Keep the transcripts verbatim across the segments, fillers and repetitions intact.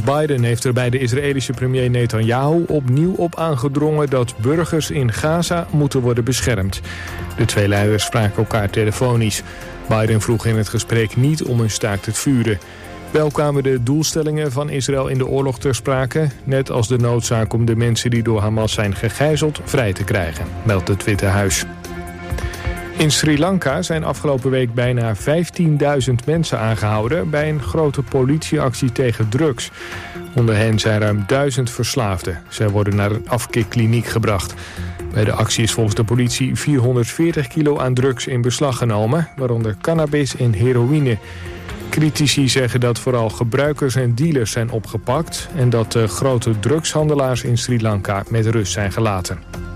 President Biden heeft er bij de Israëlische premier Netanyahu opnieuw op aangedrongen dat burgers in Gaza moeten worden beschermd. De twee leiders spraken elkaar telefonisch. Biden vroeg in het gesprek niet om een staakt het vuren. Wel kwamen de doelstellingen van Israël in de oorlog ter sprake, net als de noodzaak om de mensen die door Hamas zijn gegijzeld vrij te krijgen, meldt het Witte Huis. In Sri Lanka zijn afgelopen week bijna vijftienduizend mensen aangehouden bij een grote politieactie tegen drugs. Onder hen zijn ruim duizend verslaafden. Zij worden naar een afkikkliniek gebracht. Bij de actie is volgens de politie vierhonderdveertig kilo aan drugs in beslag genomen, waaronder cannabis en heroïne. Critici zeggen dat vooral gebruikers en dealers zijn opgepakt en dat de grote drugshandelaars in Sri Lanka met rust zijn gelaten.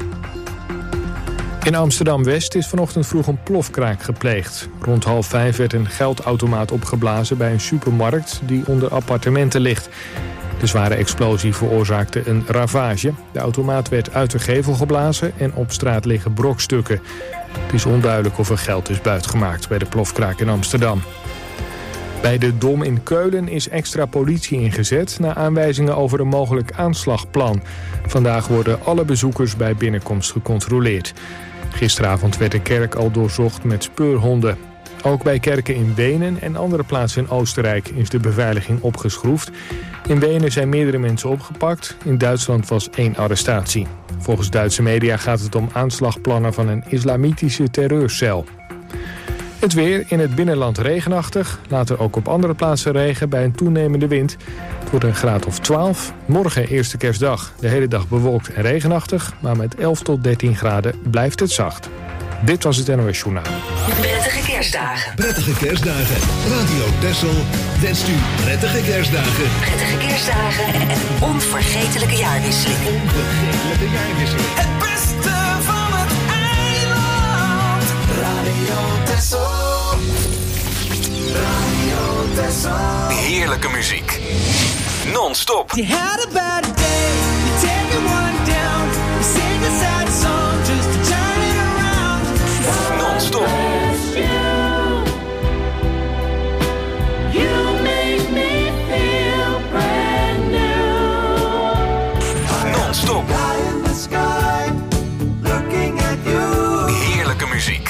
In Amsterdam-West is vanochtend vroeg een plofkraak gepleegd. Rond half vijf werd een geldautomaat opgeblazen bij een supermarkt die onder appartementen ligt. De zware explosie veroorzaakte een ravage. De automaat werd uit de gevel geblazen en op straat liggen brokstukken. Het is onduidelijk of er geld is buitgemaakt bij de plofkraak in Amsterdam. Bij de Dom in Keulen is extra politie ingezet na aanwijzingen over een mogelijk aanslagplan. Vandaag worden alle bezoekers bij binnenkomst gecontroleerd. Gisteravond werd de kerk al doorzocht met speurhonden. Ook bij kerken in Wenen en andere plaatsen in Oostenrijk is de beveiliging opgeschroefd. In Wenen zijn meerdere mensen opgepakt. In Duitsland was één arrestatie. Volgens Duitse media gaat het om aanslagplannen van een islamitische terreurcel. Het weer in het binnenland regenachtig. Later ook op andere plaatsen regen bij een toenemende wind. Het wordt een graad of twaalf. Morgen eerste kerstdag. De hele dag bewolkt en regenachtig. Maar met elf tot dertien graden blijft het zacht. Dit was het N O S Journaal. Prettige kerstdagen. Prettige kerstdagen. Radio Texel wenst u prettige kerstdagen. Prettige kerstdagen en een onvergetelijke jaarwisseling. Onvergetelijke jaarwisseling. Het beste van het eiland. Radio Texel. Radio Texel. Heerlijke muziek. Non-stop. You had a bad day. You take it one down. You sing a sad song just to turn it around. Non-stop. You make me feel brand new. Non-stop. Eye in the sky, looking at you. Heerlijke muziek.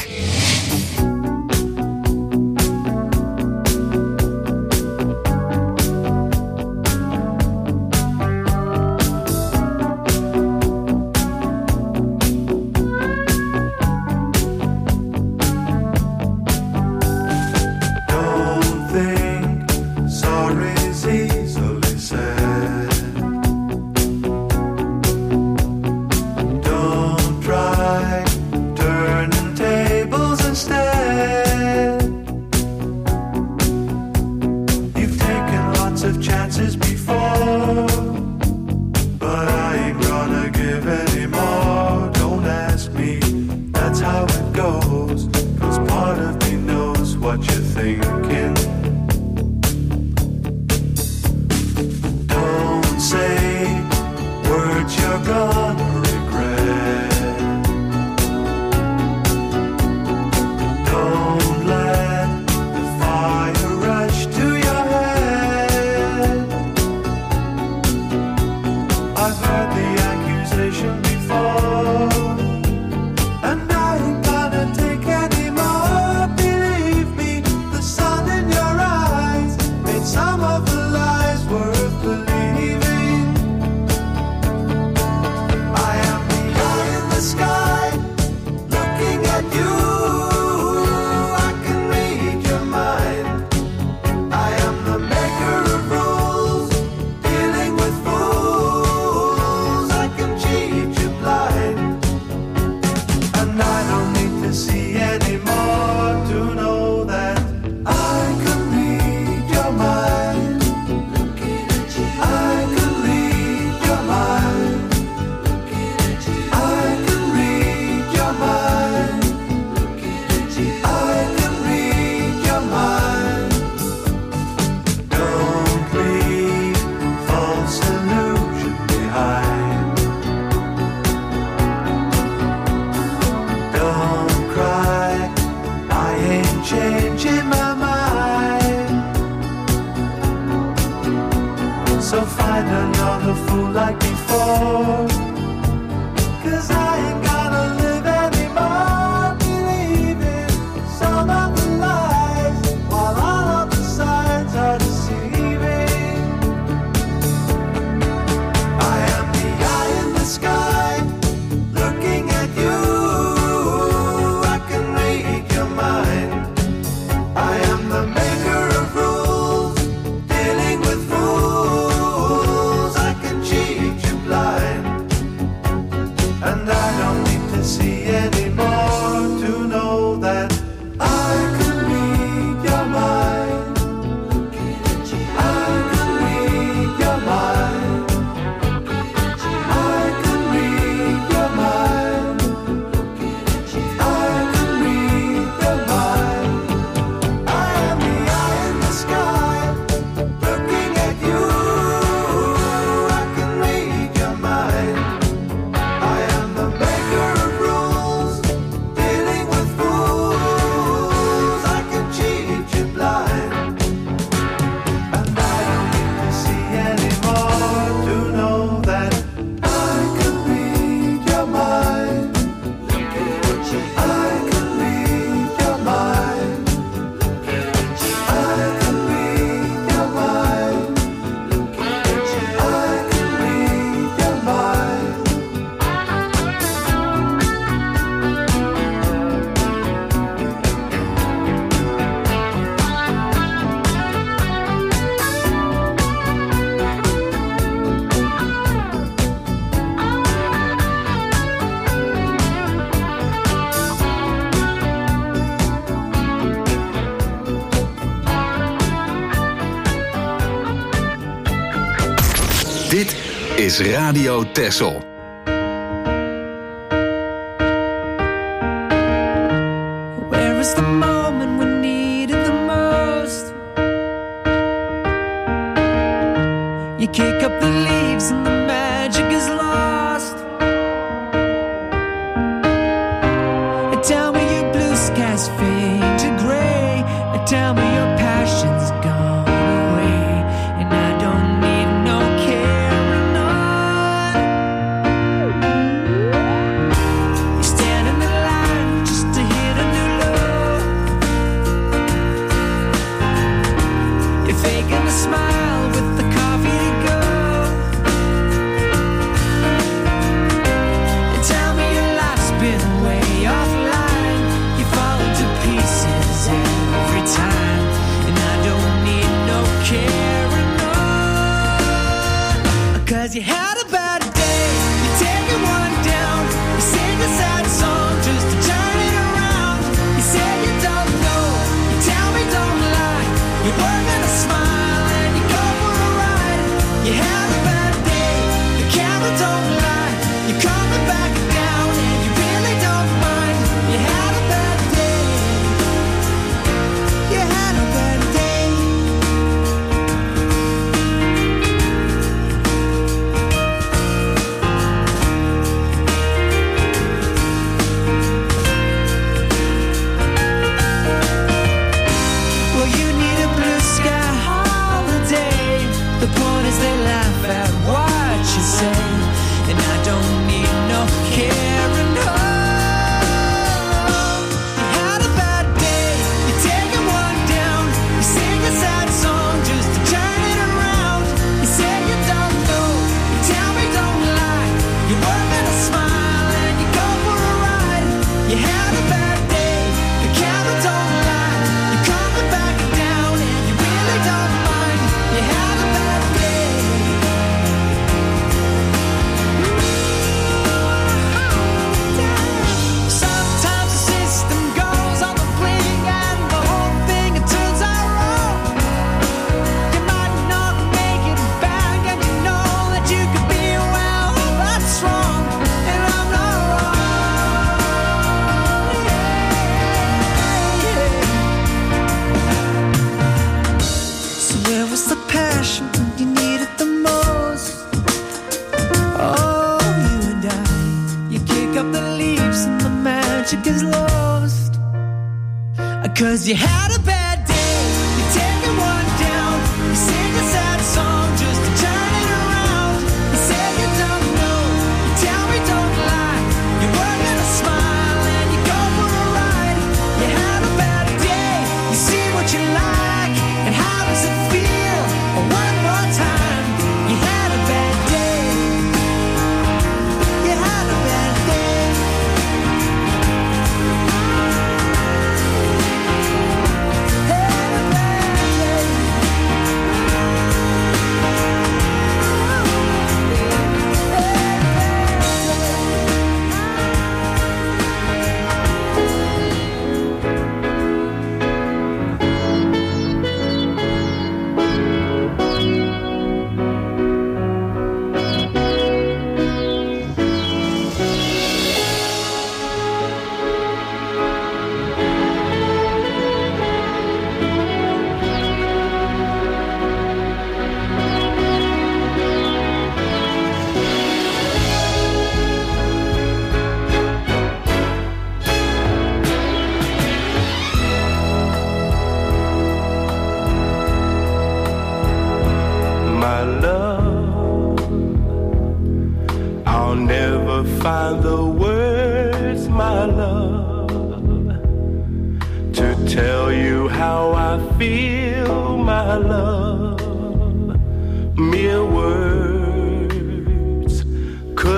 I'll find another fool like before. 'Cause I ain't gonna live anymore believing some of the lies, while all of the signs are deceiving. I am the eye in the sky, looking at you. I can read your mind. I am the maker of rules, dealing with fools. I can cheat you blind, and I don't need to see anymore to know that I can read your mind. I can read your mind. I can read your mind. I can read your mind. I am the eye in the sky, looking at you. I can read your mind. I am the maker of rules, dealing with fools. I can cheat you blind, and I don't need to see anymore to know that I can read your mind. I can read your mind. I can read your mind. I can read your mind. Dit is Radio Texel. Where is the moment we need it the most? You kick up the leaves and the magic is lost. And tell me your blue skies fade to gray. And tell me your passion's gone away. And I don't need no carrying on. You stand in the line just to hit a new low. You're faking a smile with the coffee to go. And tell me your life's been way offline. You falling to pieces every time. And I don't need no carrying on. 'Cause you had a bad day, you're taking one down. You sing a sad song just to turn it around. You say you don't know, you tell me don't lie. You're working a smile and you go for a ride. You had a bad day, the camera don't lie. You're coming back down and you really don't mind. You had a bad day. You had a bad day. Well, you need a blue sky holiday. The point is they laugh at what you say. And I don't need no carrying on. You had a bad day, you're taking one down. You sing a sad song just to turn it around. You say you don't know, you tell me don't lie. You're working a smile and you go for a ride. You had a bad day, the camera don't lie. You're coming back down and you really don't mind. You had a bad day. Sometimes the system goes on the blink and the whole thing it turns out wrong. You might not make it back and you know that you could be well, that's wrong, and I'm not wrong. Yeah, yeah. So where was the passion when you needed the most? Oh, you and I, you kick up the leaves and the magic is lost. 'Cause you had a bad day, you're taking one down. You sing a sad song just to turn it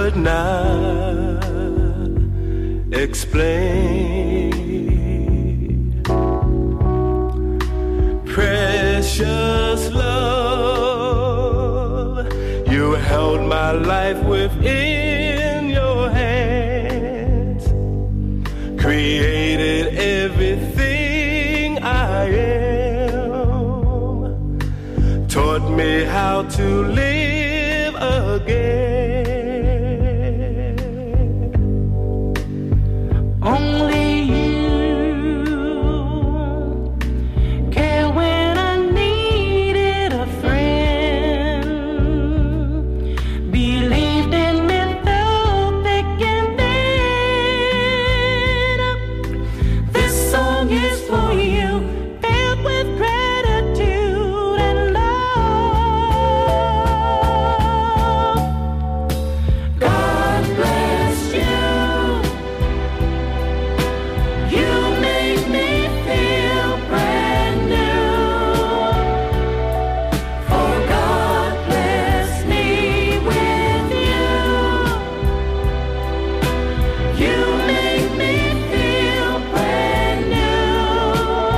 could not explain. Precious love, you held my life within your hands, created everything I am, taught me how to live again. Only you care when I needed a friend, believed in me through thick and thin. This song is for you, filled with gratitude and love. God bless you. You make me feel brand new. For God bless me with you. You make me feel brand new.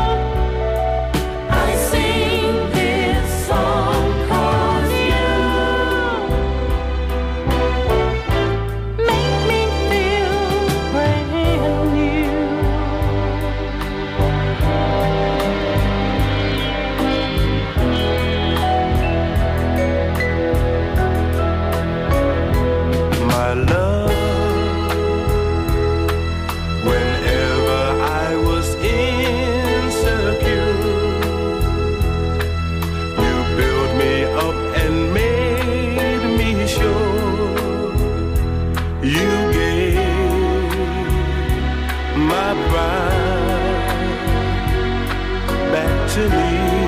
I sing this song 'cause you make me feel brand new. My love, whenever I was insecure, you built me up and made me sure. You gave my pride back to me.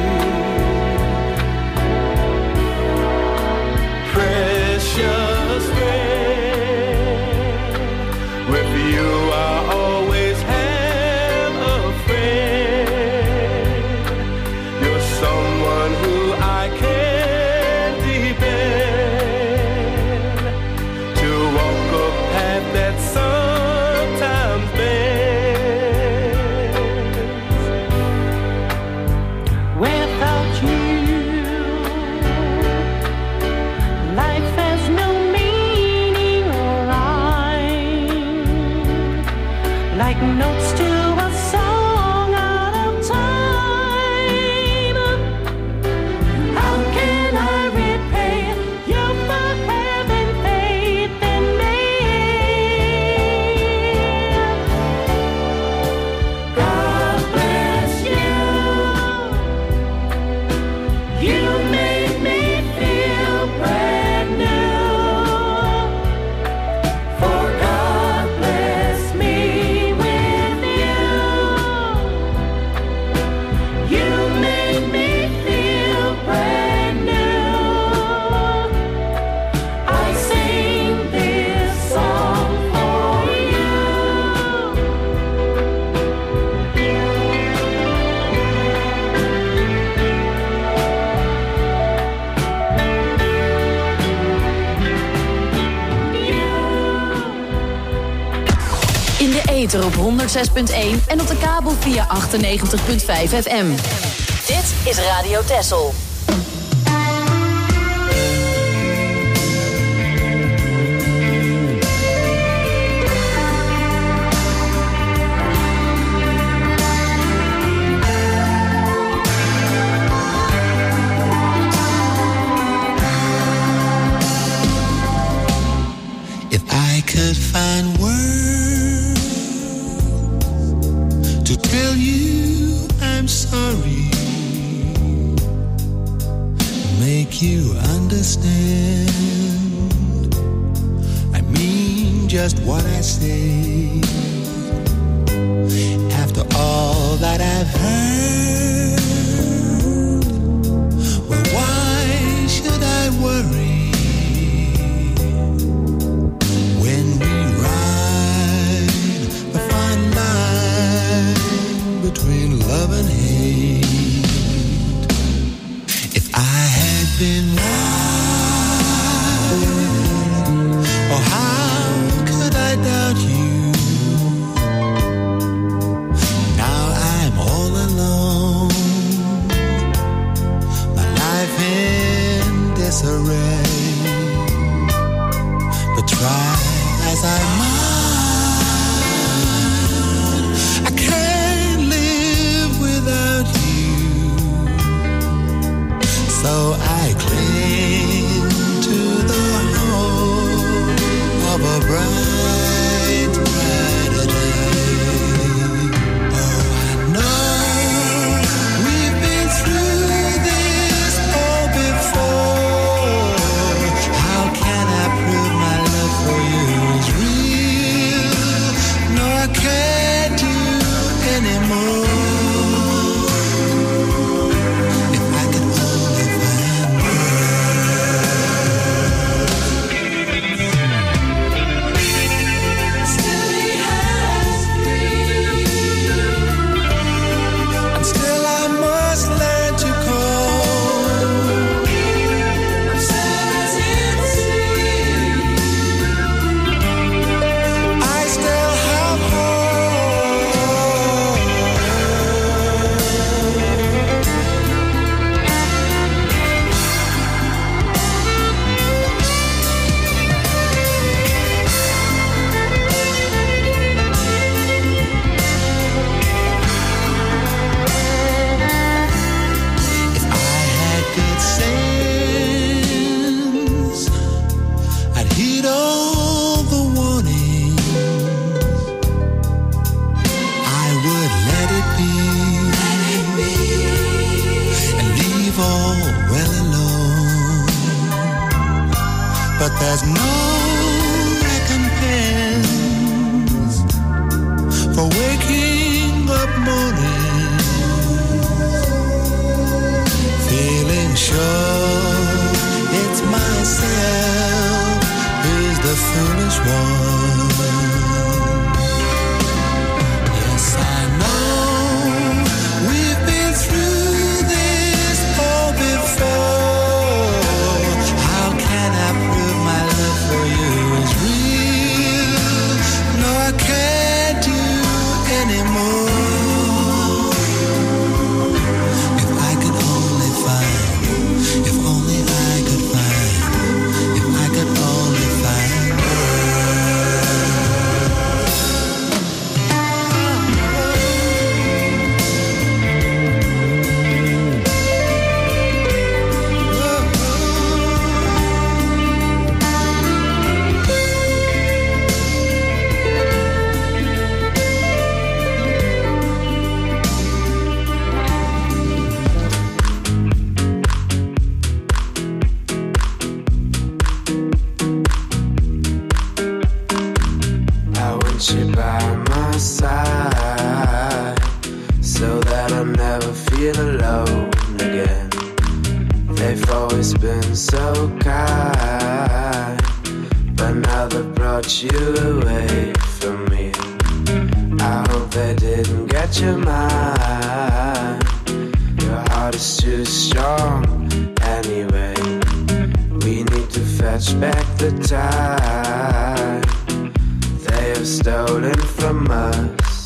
Precious friend, with you I always have a friend. You're someone who I can depend, to walk a path that sometimes bends. Without you, life has no meaning or rhyme, like notes to a song out of time. How can I repay you for having faith in me? God bless you. You make me feel brand new. For God bless me with you. You make me feel brand new. I sing this song for you. In de ether op honderdzes punt één en op de kabel via achtennegentig punt vijf F M. Dit is Radio Texel. If I could find words to tell you I'm sorry, make you understand, I mean just what I say. After all that I've heard, well, why should I worry? When we ride a fine line between love and hate, if I had been right, oh how but try as I might, I can't live without you. So I cling to the hope of a bright, brighter day. Oh, I know we've been through this all before. How can I prove my love for you is real? No, I can't do anymore. If I could only find still he has free, and still I must learn to cope. I'm sad at sea. I still have hope. If I had good sense, I'd heed all the warnings. I would let it be, and leave all well alone. But there's no recompense for waking up mornings feeling sure it's myself who's the foolish one. Yes, I know we've been through this all before. How can I prove my love for you is real? No, I can't do anymore. If I could only find, if only I could find, if I could only find I want you by my side so that I never feel alone again. They've always been so kind, but now they've brought you away from me. I hope they didn't get your mind. Your heart is too strong anyway. We need to fetch back the time they have stolen from us.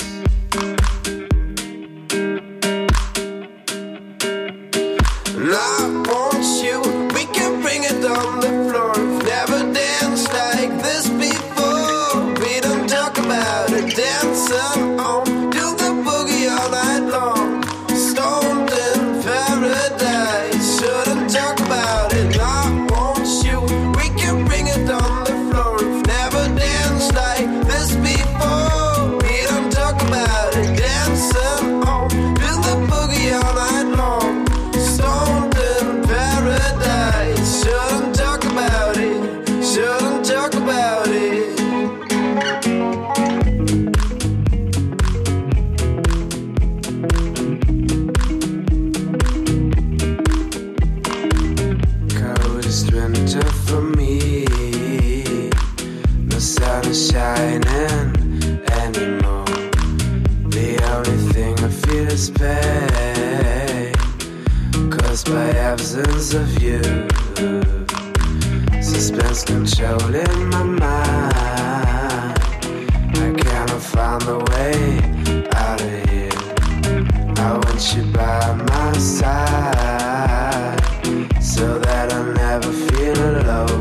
And I want you, we can bring it on the floor. We've never danced like this before. We don't talk about it, dancing on, do the boogie all night long. Stoned in paradise, shouldn't talk about it. I want you, we can bring it on the floor. We've never danced like this before. We don't talk about it, dancing on, do the boogie all night long. Stoned in paradise, shouldn't talk about it, shouldn't talk about it. Coldest winter for me, no sun is shining anymore. The only thing I feel is pain, caused by absence of you. Suspense controlling my mind. I cannot find the way out of here. I want you by my side so that I never feel alone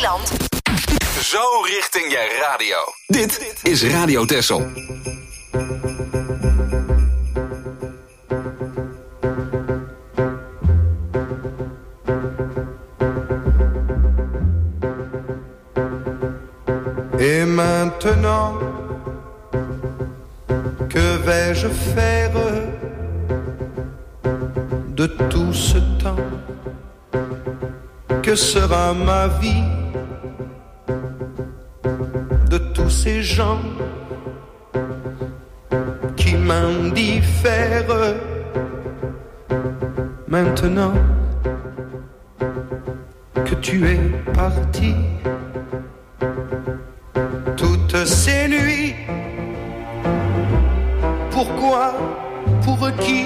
Zeeland. Zo richting je radio. Dit is Radio Texel. Et maintenant, que vais-je faire de tout ce temps? Que sera ma vie de tous ces gens qui m'indiffèrent? Maintenant que tu es parti, toutes ces nuits, pourquoi, pour qui?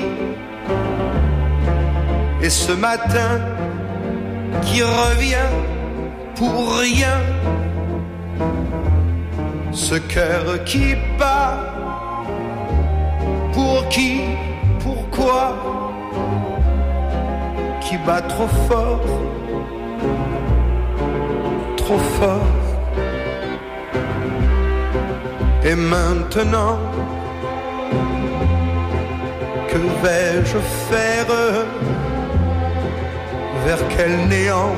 Et ce matin qui revient pour rien, ce cœur qui bat, pour qui, pourquoi, qui bat trop fort, trop fort. Et maintenant, que vais-je faire? Vers quel néant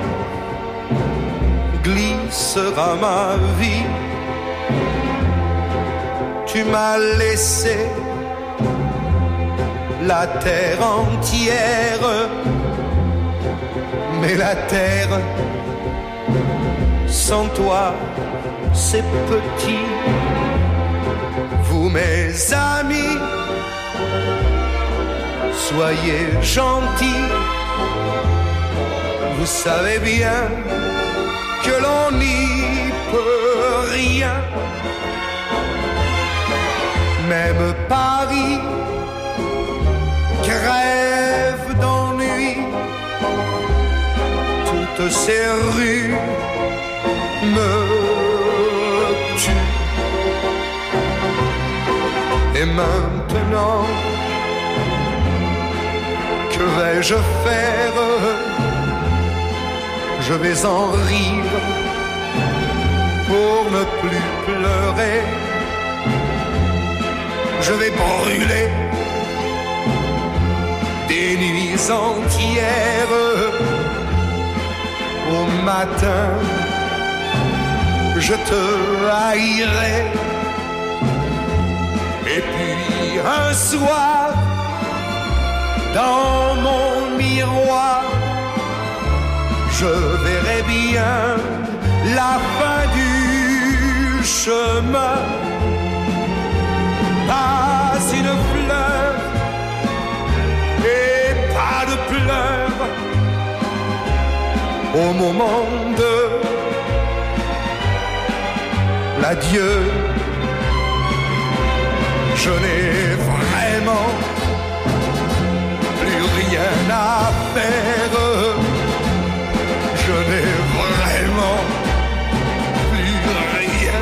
glissera ma vie? Tu m'as laissé la terre entière, mais la terre sans toi c'est petit. Vous mes amis, soyez gentils, vous savez bien que l'on n'y peut rien. Même Paris crève d'ennui, toutes ces rues me tuent. Et maintenant, que vais-je faire? Je vais en rire pour ne plus pleurer. Je vais brûler des nuits entières. Au matin, je te haïrai. Et puis un soir, dans mon miroir, je verrai bien la fin du chemin. Pas une fleur et pas de pleurs au moment de l'adieu. Je n'ai vraiment plus rien à faire. Je n'ai vraiment plus rien.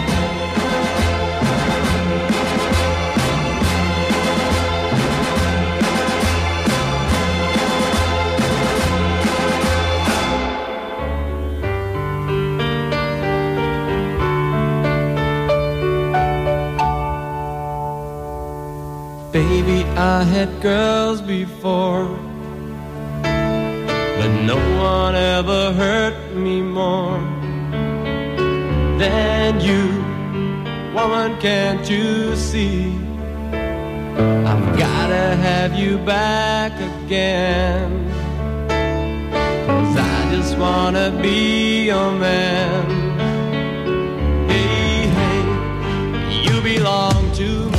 Baby, I had girls before, but no one ever hurt me more than you. Woman, can't you see? I've gotta have you back again, 'cause I just wanna be your man. Hey, hey, you belong to me.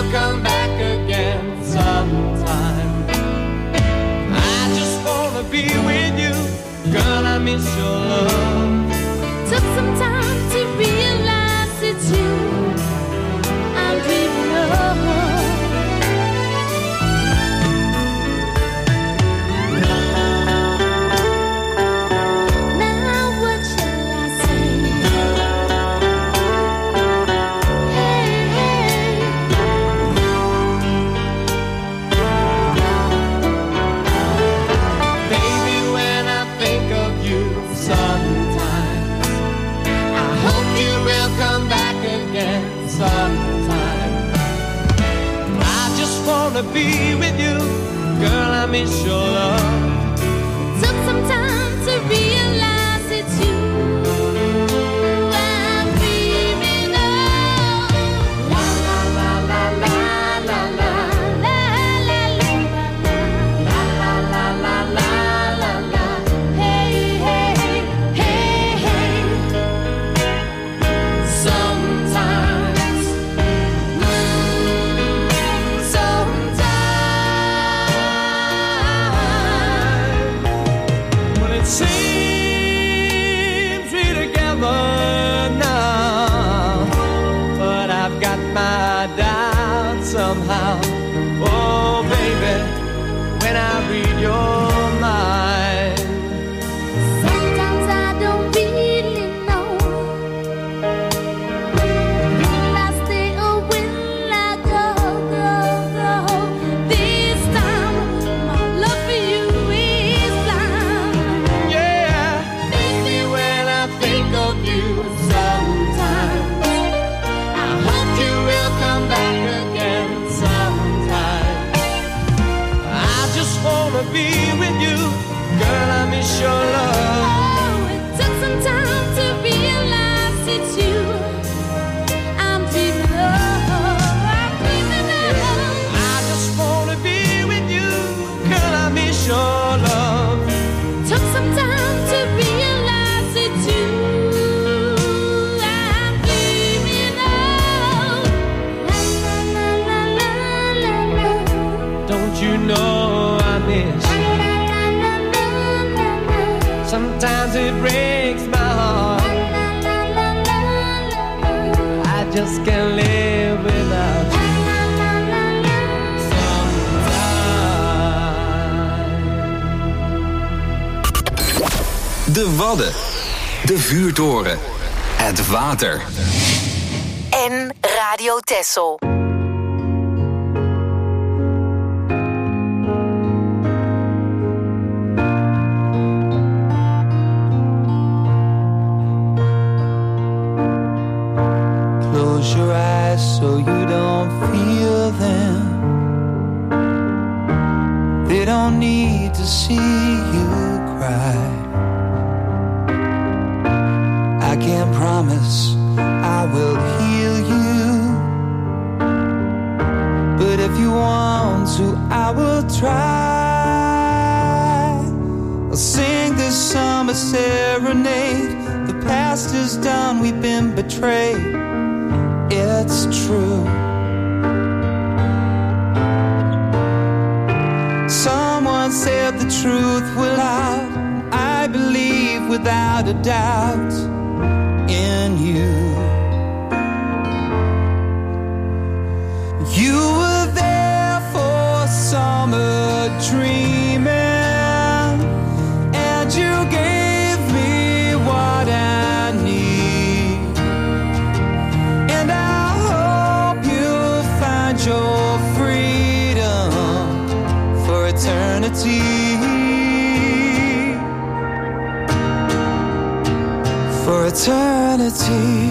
will come back again sometime. I just wanna be with you, girl, I miss your love. Took some time to realize it's you I'm dreaming of. Sometime. I just wanna be with you, girl, I miss your love. Took some time to realize it's you I'm dreaming of. La la la la la la la la la la la la la la la la. Hey hey hey hey. Sometimes. Seems we're together now, but I've got my doubts somehow. Oh, baby, when I read your mind, Sometimes I don't really know. Will I stay or will I go, go, go? This time, my love for you is blind. yeah, baby, when I think of you sometimes, I hope you will come back again sometime. I just wanna be with you, girl, I miss your love. Oh, it took some time to realize it's you I'm dreaming of. I'm dreaming of. I just wanna be with you, girl, I miss your love. Took some time to realize it's you I'm dreaming of. La la la la la la la. Don't you know I miss? La la la la la la. Sometimes it breaks my heart. La la la la la la. I just can't live without you. La la la la. Sometimes. De Wadden. De vuurtoren. Het water. En Radio Texel. Close your eyes so you don't feel them. They don't need to see you cry. I can't promise I will heal you, but if you want to, I will try. I'll sing this summer serenade. The past is done, we've been betrayed. It's true. Someone said the truth will out. I believe without a doubt in you. You were there for summer dreaming, and you gave me what I need. And I hope you'll find your freedom for eternity. For eternity.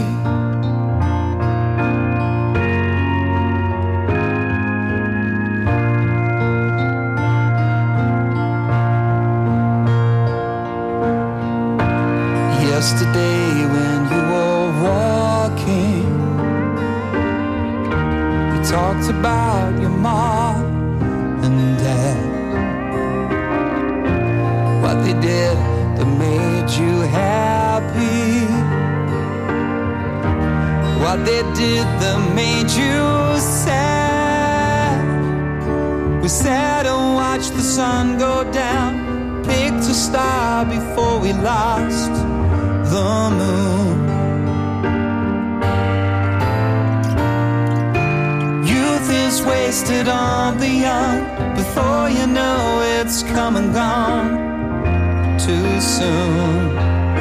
Yesterday when you were walking, you talked about your mom and dad, what they did that made you happy, what they did that made you sad. We sat and watched the sun go down, picked a star before we lost the moon. Youth is wasted on the young, before you know it's come and gone too soon.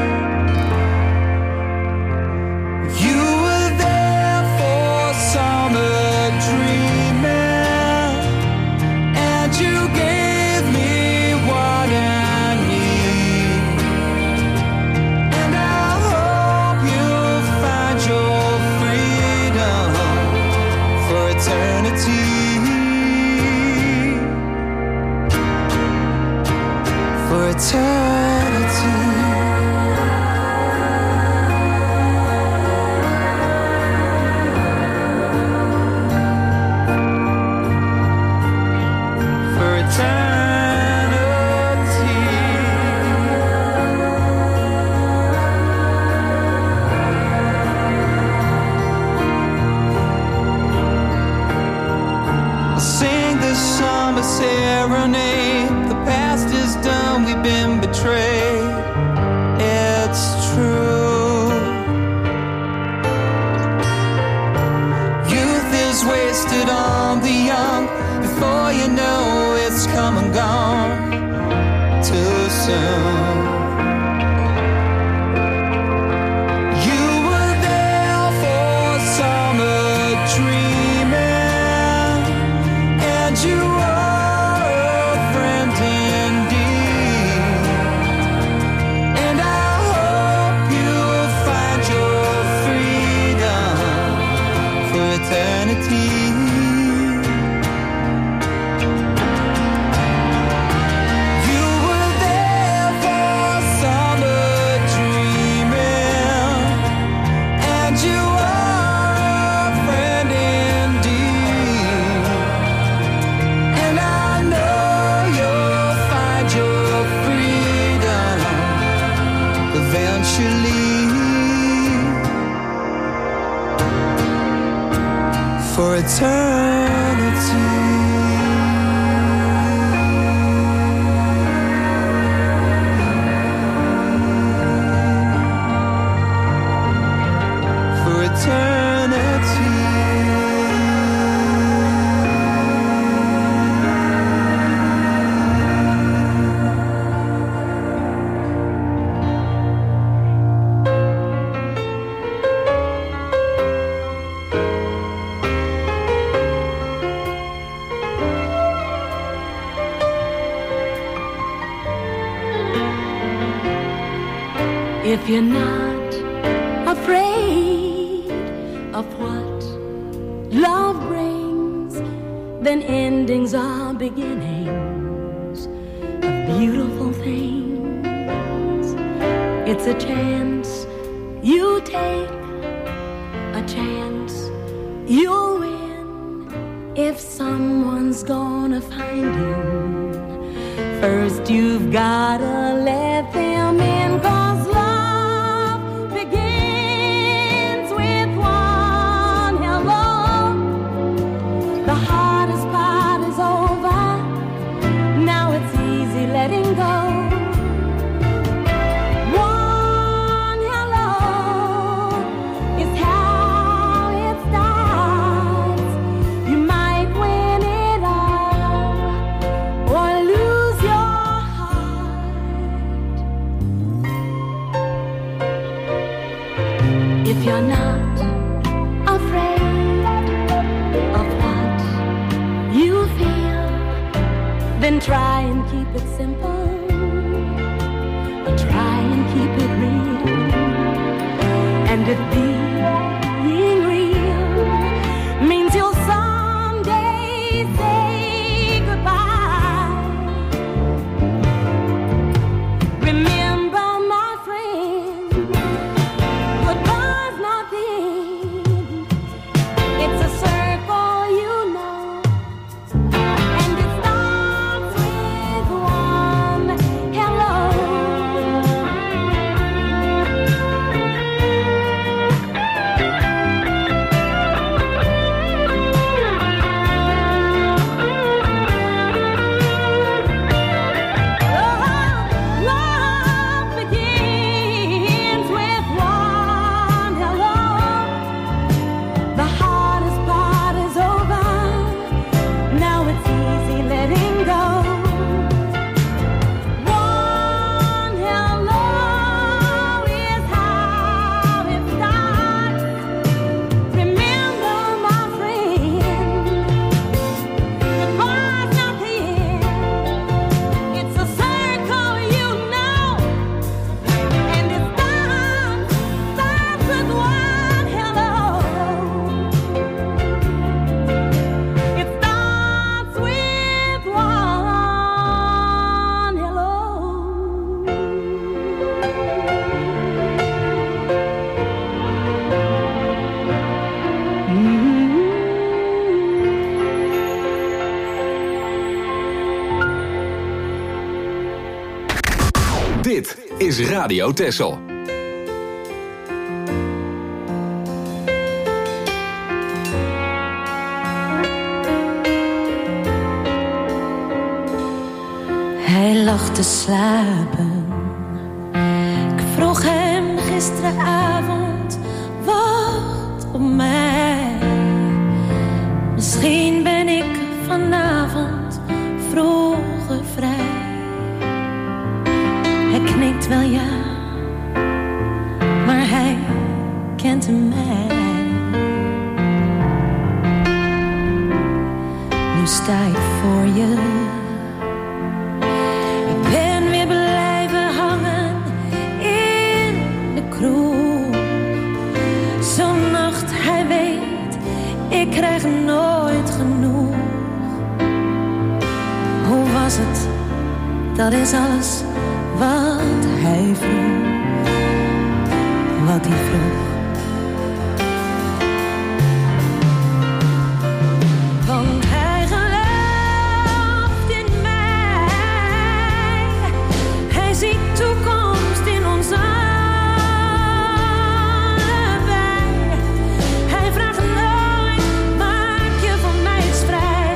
You were there for summer dreaming, and you gave me what I need. And I hope you'll find your freedom for eternity. For eternity. For eternity. I'll sing this summer serenade. The past is done, we've been betrayed. It's true. Youth is wasted on the young, before you know it's come and gone too soon. You were there for summer dreaming, and you are a friend indeed. And I hope you'll find your freedom for eternity. You were there for summer dreaming, and you are a friend indeed. And I know you'll find your freedom eventually. For eternity. For eternity. If you're not afraid of what love brings, then endings are beginnings of beautiful things. It's a chance you take, a chance you'll win. If someone's gonna find you, first you've gotta let them in, 'cause love begins with one hello. The hardest part is over, now it's easy letting go. One hello is how it starts. You might win it all or lose your heart. If you're not afraid of what you feel, then try and keep it simple, but try and keep it real. And if being real means you'll someday say goodbye, remember, my friend, goodbye's not the end. It's a circle, you know, and it starts with one hello. Dit is Radio Texel. Hij lag te slapen. Ik vroeg hem gisteravond, wacht op mij. Misschien ben ik vanavond vroeger vrij. Hij knikt wel ja, maar hij kent mij. Nu sta ik voor je. Ik ben weer blijven hangen in de kroeg. Zo'n nacht, hij weet, ik krijg nooit genoeg. Hoe was het? Dat is alles wat hij vroeg. Wat hij vroeg. Want hij gelooft in mij. Hij ziet toekomst in ons allebei. Hij vraagt nooit, maak je van mij eens vrij.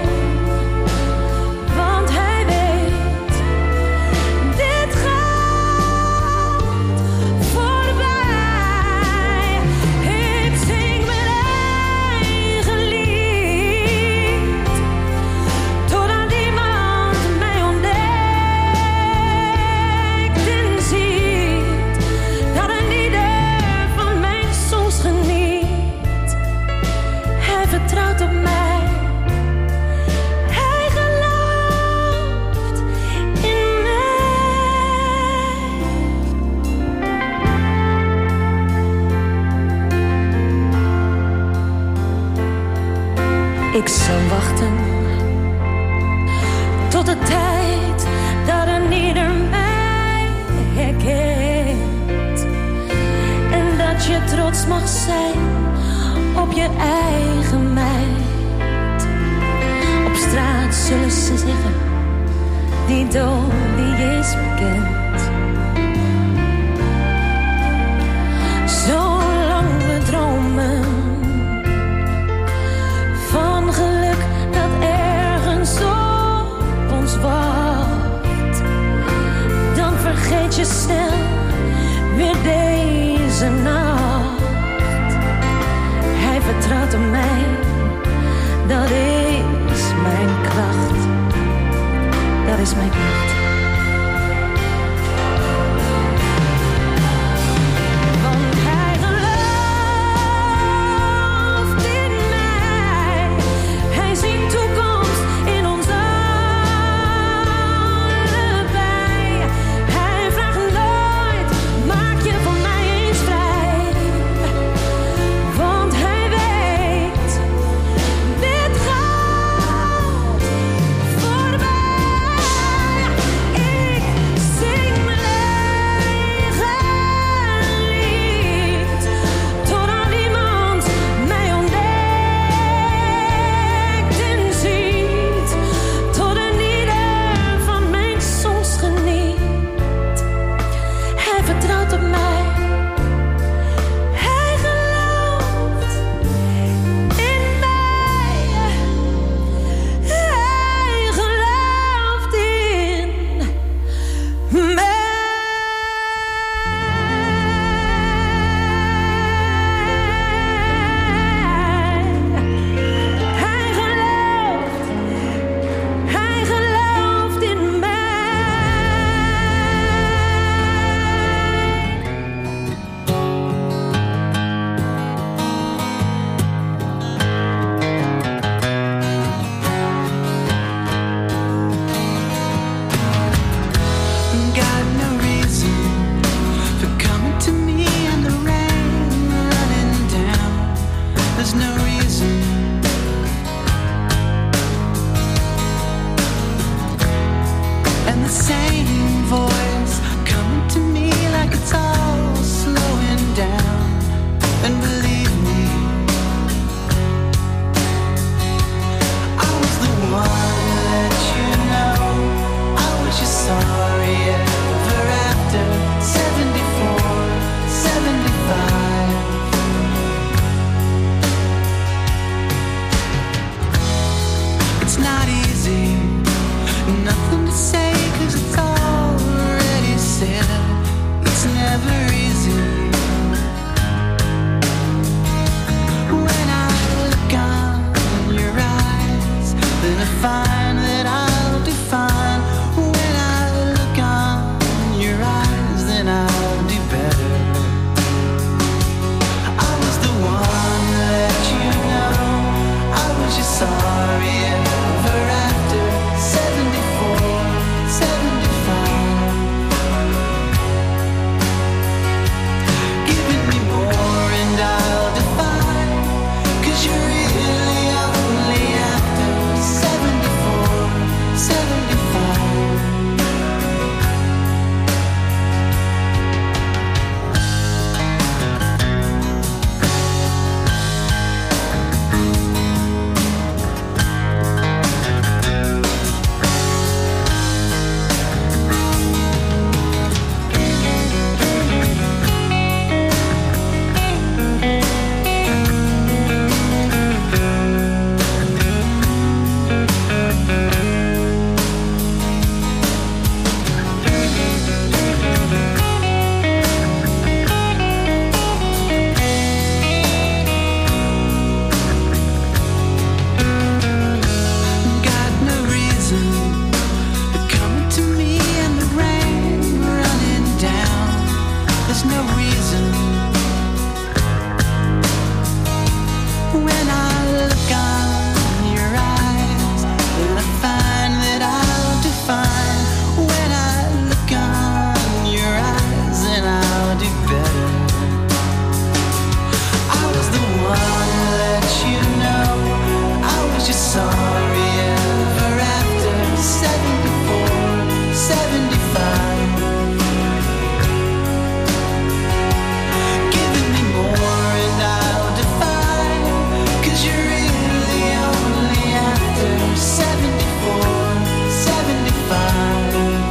Want hij weet, dit gaat voorbij. Ik zing mijn eigen lied, totdat iemand mij ontdekt en ziet dat een ieder van mijn soms geniet. Hij vertrouwt op mij. Hij gelooft in mij. Ik zal wachten tot de tijd dat een ieder mij herkent. En dat je trots mag zijn op je eigen meid. Op straat zullen ze zeggen, die dood die is bekend. Zolang we dromen van geluk dat ergens op ons wacht, dan vergeet je snel weer deze nacht. Hij vertrouwt op mij, dat is mijn kracht. Dat is mijn kracht. Want hij gelooft in mij. Hij ziet toekomst in ons allebei. Hij vraagt nooit, maak je van mij eens vrij. Want hij weet, dit gaat voorbij. I find that I'll do fine. When I look on your eyes, then I'll do better. I was the one that let you know I was just sorry ever after. Seventy-four, seventy-five, giving me more and I'll define, 'cause you're really only after seventy-four, seventy-five. Got no reason for coming to me in the rain running down. There's no reason. When I look on your eyes, then I find that I'll do fine. When I look on your eyes, then I'll do better. I was the one that let you know I was just sorry ever after. Seventy-four, seventy-five, giving me more and I'll define, 'cause you're really only after seventy-four, seventy-five.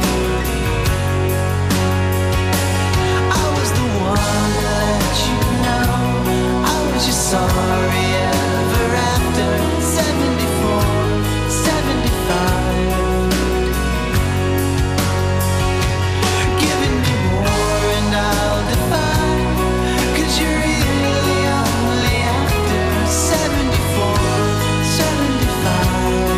I was the one that let you know I was just sorry ever after. Seventy-four, seventy-five, giving me more and I'll define, 'cause you're really only after seventy-four, seventy-five.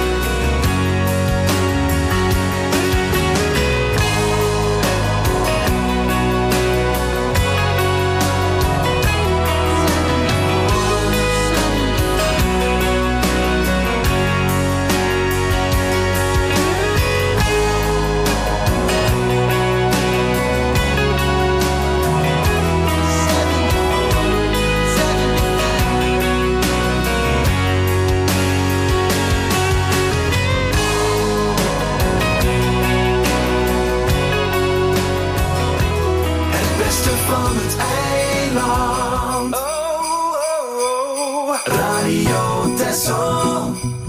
Het beste van het eiland. Oh, oh, oh. Radio Texel.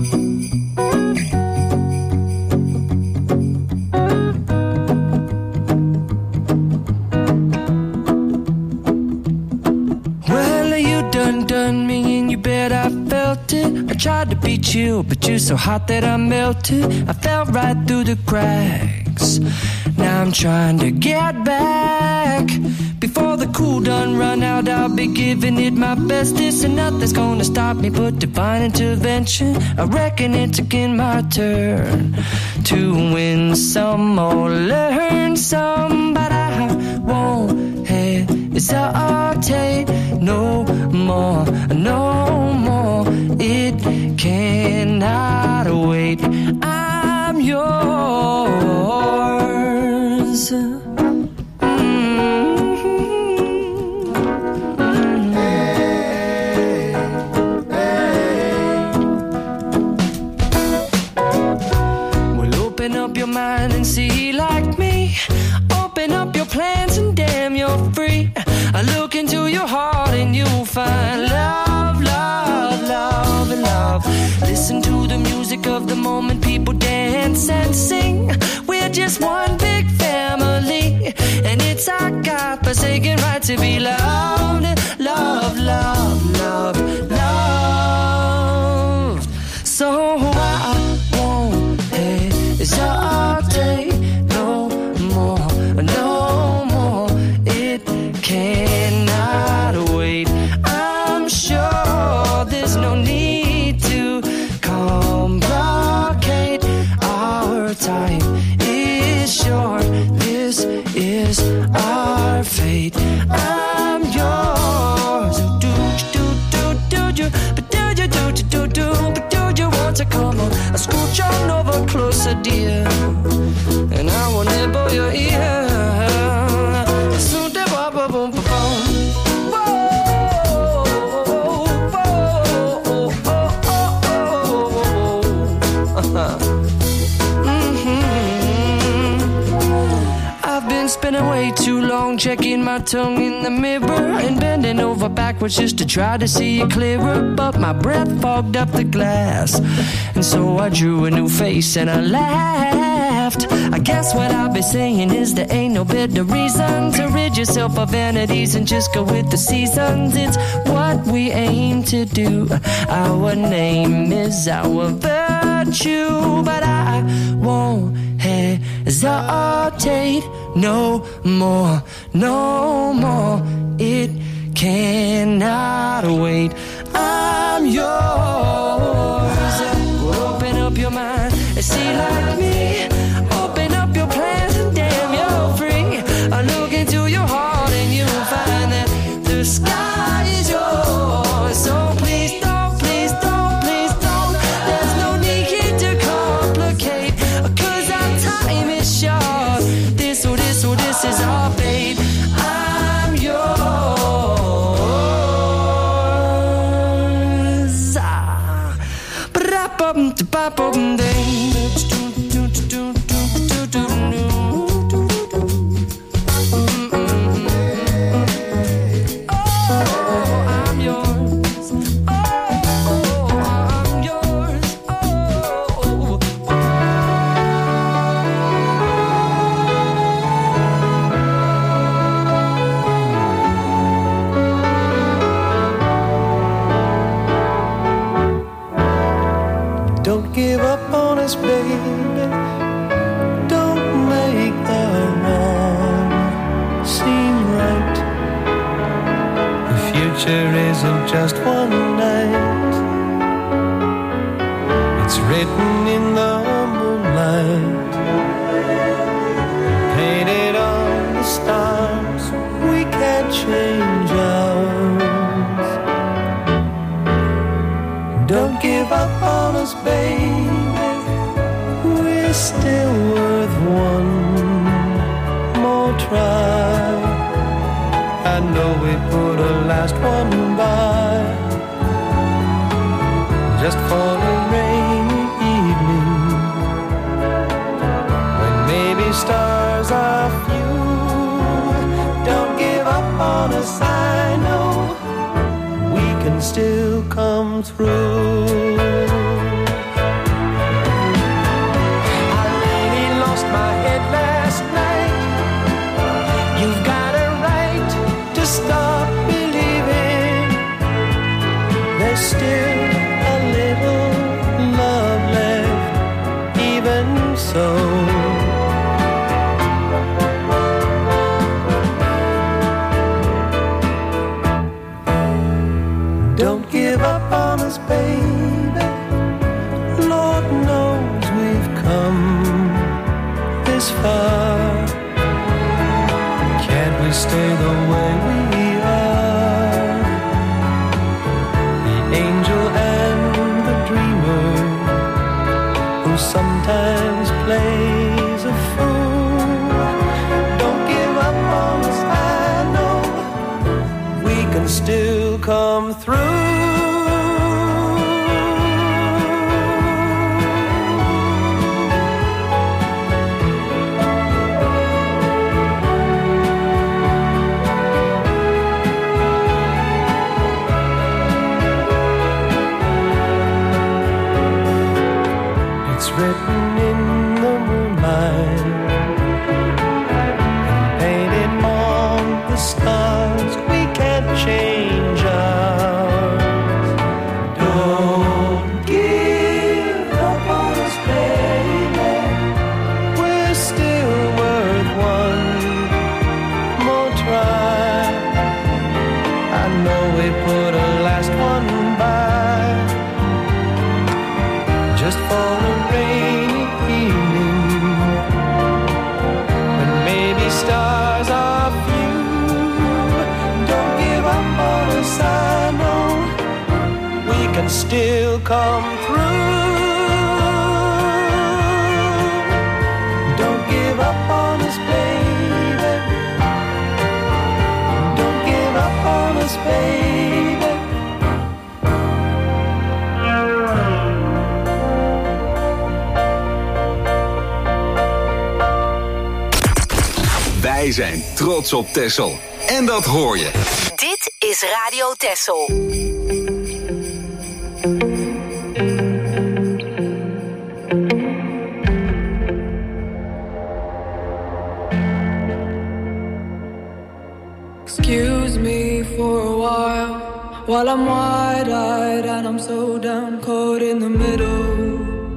Well, you done done me and you bet I felt it. I tried to be chill, but you're so hot that I melted. I fell right through the cracks. Now I'm trying to get back. Before the cool done run out, I'll be giving it my best. This and nothing's gonna stop me but divine intervention. I reckon it's again my turn to win some or learn some, but I won't hesitate no more, no more. It cannot wait. I'm yours. Mind and see like me. Open up your plans and damn, you're free. I look into your heart and you'll find love, love, love, and love. Listen to the music of the moment, people dance and sing. We're just one big family, and it's our God-forsaken right to be loved, love, love, love, love. So I won't hesitate no more, no more. It cannot wait. I'm sure there's no need to compromise. time is short. This is our fate. I'm yours. Do do do do do, but do you do do do do, but do you want to come on? I scooch on over closer, dear, and I will nibble your ear. Soon de ba ba boom ba boom. Spending way too long checking my tongue in the mirror and bending over backwards just to try to see it clearer, but my breath fogged up the glass, and so I drew a new face and I laughed. I guess what I'll be saying is there ain't no better reason to rid yourself of vanities and just go with the seasons. It's what we aim to do. Our name is our virtue, but I won't hesitate no more, no more. It cannot wait. I'm yours. Open up your mind and see like me. Open up your plans and damn, you're free. I look into your heart and you'll find that the sky is yours. So please don't, please don't, please don't. There's no need here to complicate, 'cause our time is short. This or this or this is our fate. I'm yours. Ah. Ba-da-bum-da-ba-bum-ding. Don't give up on us, baby. Don't make the wrong seem right. The future isn't just one night. It's written in the moonlight, painted on the stars. We can't change ours. Don't give up on us, baby. We're still worth one more try. I know we put a last one by, just for a rainy evening, when maybe stars are few. Don't give up on us, I know we can still come through. I really lost my head last night. You've got a right to stop believing. There's still a little love left, even so. Don't give up on us, baby. Lord knows we've come this far. Can't we stay the way we are? The angel and the dreamer, who sometimes plays a fool. Don't give up on us, I know we can still come through. It's written in the moonlight, painted on the stars. We can't change ours. Don't give up on us, baby. We're still worth one more try. I know we put a last one by, just for a rainy evening, she'll come through. Don't give up on us, baby. Don't give up on us, baby. Wij zijn trots op Texel. En dat hoor je. Dit is Radio Texel. Excuse me for a while, while I'm wide-eyed and I'm so down caught in the middle.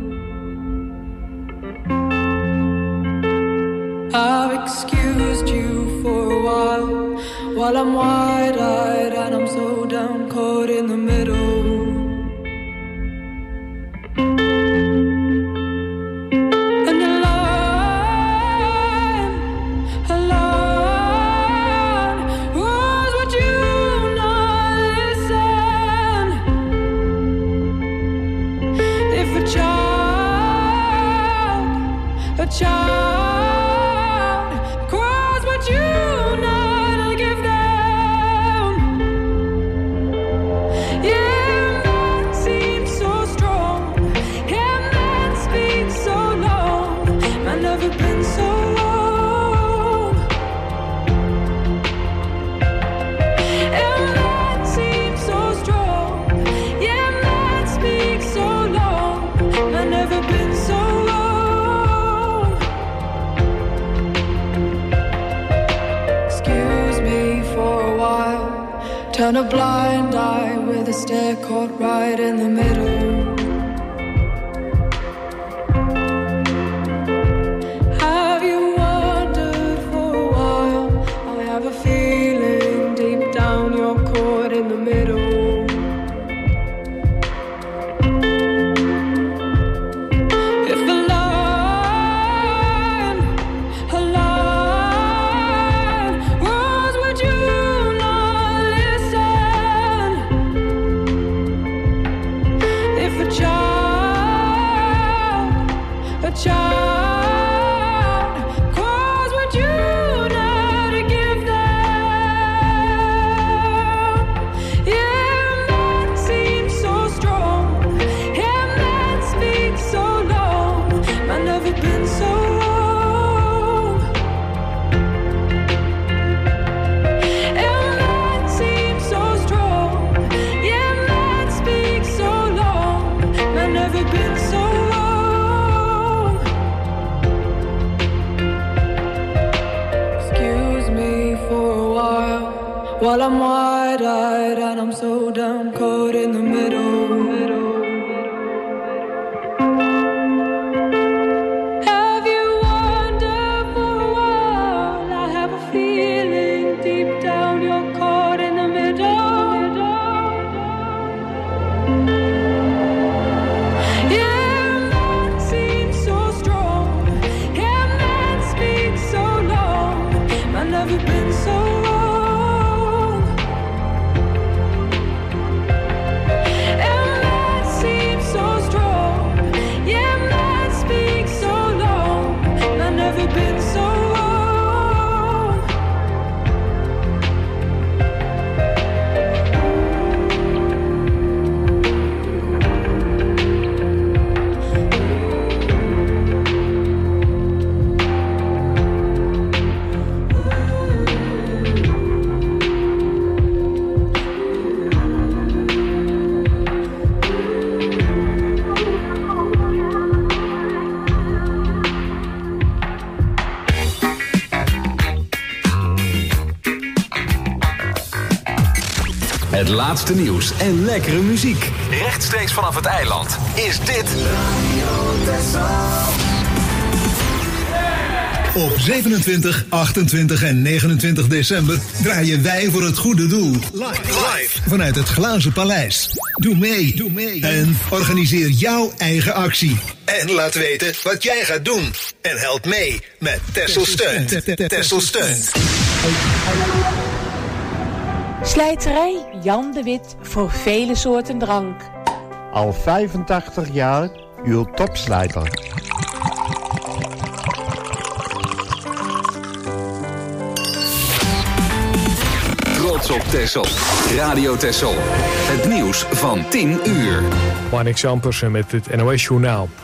I've excused you for a while, while I'm wide-eyed and I'm so down caught in the middle. And a line, a line, was would you not listen? If a child, a child turn a blind eye with a stare caught right in the middle. Have you wondered for a while? I have a feeling deep down you're caught in the middle. If a line, a line was would you child, cause would you not give them? Yeah, man seems so strong. Yeah, man speaks so long. I've never been so wrong. Yeah, man seems so strong. Yeah, man speaks so long. I've never been so wrong. While I'm wide-eyed and I'm so down caught in the middle. Have you wondered for a while? I have a feeling deep down you're caught in the middle. Yeah, man seems so strong. Yeah, man speaks so long. I've never been so wrong. Het laatste nieuws en lekkere muziek. Rechtstreeks vanaf het eiland is dit Op zevenentwintig, achtentwintig en negenentwintig december draaien wij voor het goede doel. Live, live vanuit het Glazen Paleis. Doe mee, doe mee en organiseer jouw eigen actie. En laat weten wat jij gaat doen. En help mee met Texel Steunt. Texel Steunt. Slijterij Jan de Wit voor vele soorten drank. Al vijfentachtig jaar uw topslijter. Trots op Texel. Radio Texel. Het nieuws van tien uur. Marnix Ampersen met het N O S Journaal.